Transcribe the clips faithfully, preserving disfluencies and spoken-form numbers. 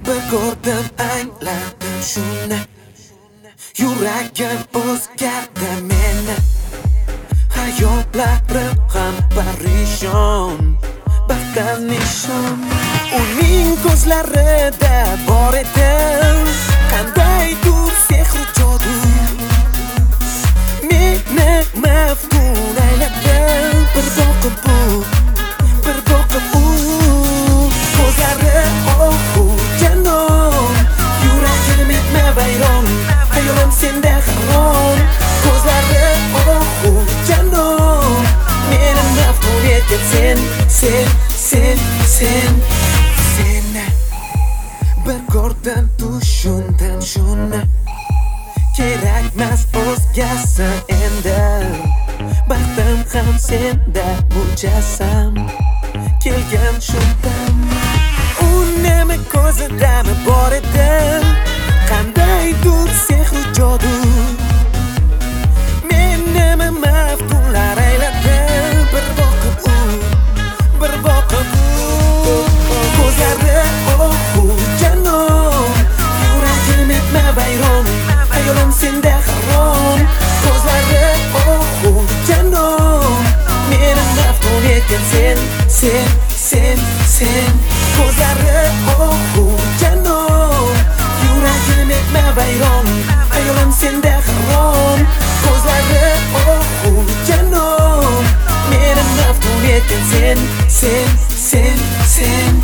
Bir ko'rdim angladim shuni, yuragim o'zgardi meni. Hayollarim ham parishon, baxtdan nishon. Uning ko'zlarida bor edi qandaydir sehr jodu, meni maftun ayladi. Bir boqib bu, bir boqib u, ko'zlari ohu janon, yuragim etma vayron, hayolim senda hayron. Ko'zlari ohu janon, meni maftun etgan sen, sen, sen, sen, seni. Bir ko'rdim tushundim shuni, kerakmas o'zgasi endi. Baxtim ham senda mujassam, kelgan shundan. U nima ko'zidami bor edi qandaydir sehr jodu, meni maftunlar ayladi. Bir boqib u, bir boqib u, ko'zlari ohu janon, yuragim etma vayron, hayolim senda hayron. Ko'zlari ohu janon, meni maftun etgan sen, sen, sen, sen. Ko'zlari ohu janon, yuragim etma vayron, hayolim senda hayron. Ko'zlari ohu janon, meni maftun etgan sen, sen, sen, sen.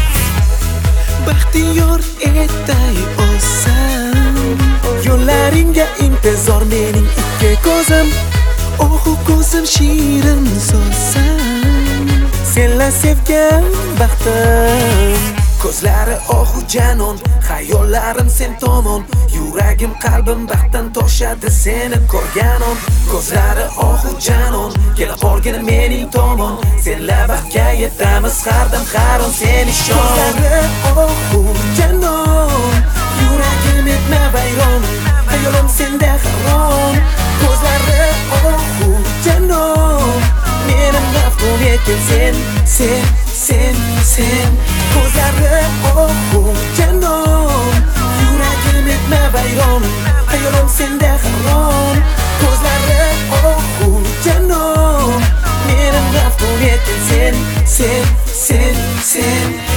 Baxtiyor etay o'zsam, yo'llaringga intizor mening ikki ko'zim. Ohu ko'zim shirin so'zsam, senla sevgan baxtim. Ko'zlari ohu janon, hayollarim sen tomon, yuragim qalbim baxtdan toshadi seni ko'rganon. Ko'zlari ohu janon, kelib borgin mening tomon, senla baxtga yetamiz har dam har on, sen ishon. Ko'zlari ohu janon, yuragim etma vayron, hayolim senda hayron. Ko'zlari ohu janon, meni maftun etgan sen, sen, sen, sen. Ko'zlari ohu janon, yuragim etma vayron, hayolim senda hayron. Ko'zlari ohu janon, meni maftun etgan sen, sen, sen, sen.